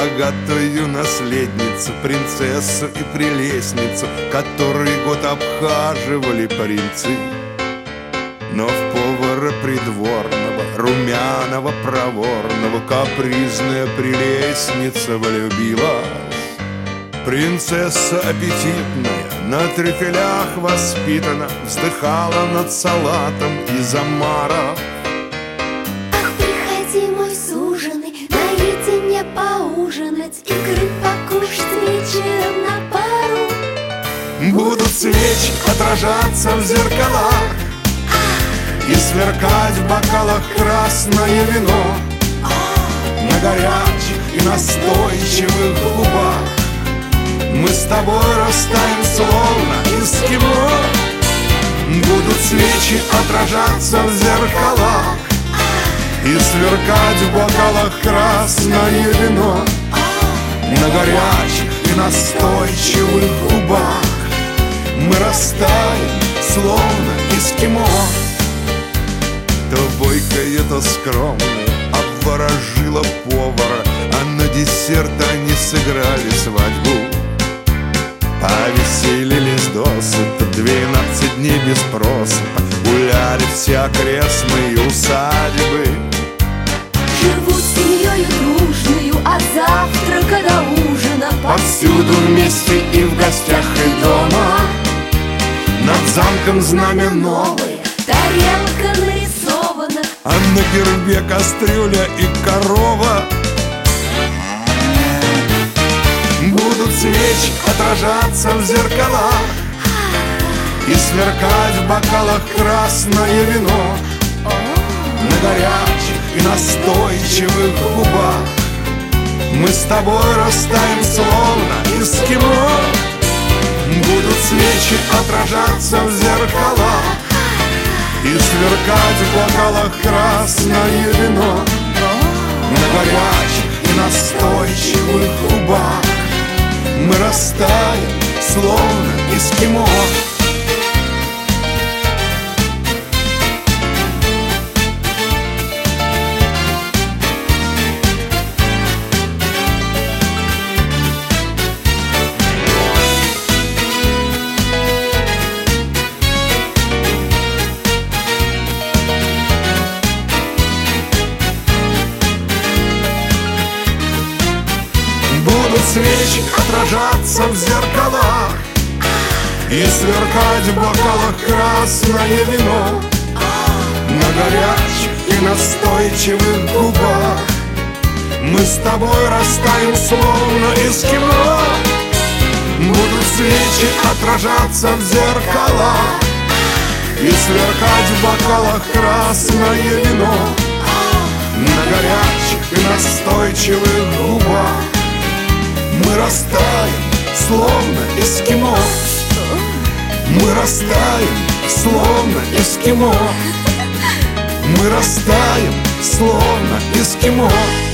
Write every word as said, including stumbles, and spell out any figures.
богатую наследницу, принцессу и прелестницу, который год обхаживали принцы. Но в повара придворного, румяного, проворного, капризная прелестница влюбилась. Принцесса аппетитная, на трюфелях воспитана, вздыхала над салатом из омара. Ах, приходи, мой суженый, наедине поужинать, икры покушать вечером на пару. Будут свечи отражаться в зеркалах и сверкать в бокалах красное вино. На горячих и настойчивых губах мы с тобой растаем, словно эскимо. Будут свечи отражаться в зеркалах и сверкать в бокалах красное вино. На горячих и настойчивых губах мы растаем, словно эскимо. То бойкая, то скромная обворожила повара, а на десерт они сыграли свадьбу. Повеселились досыта, двенадцать дней без просыпа, гуляли все окрестные усадьбы. Живут семьёю дружною от завтрака до ужина, Повсюду вместе и в гостях, и дома. Над замком знамя новое, тарелка нарисована, а на гербе кастрюля и корова. Будут свечи отражаться в зеркалах и сверкать в бокалах красное вино. На горячих и настойчивых губах мы с тобой растаем, словно эскимо. Будут свечи отражаться в зеркалах и сверкать в бокалах красное вино. На горячих и настойчивых губах мы растаем, словно эскимо. Будут свечи отражаться в зеркалах и сверкать в бокалах красное вино. На горячих и настойчивых губах мы с тобой растаем, словно эскимо. Будут свечи отражаться в зеркалах и сверкать в бокалах красное вино. На горячих и настойчивых губах мы растаем, словно эскимо. Мы растаем, словно эскимо. Мы растаем, словно эскимо.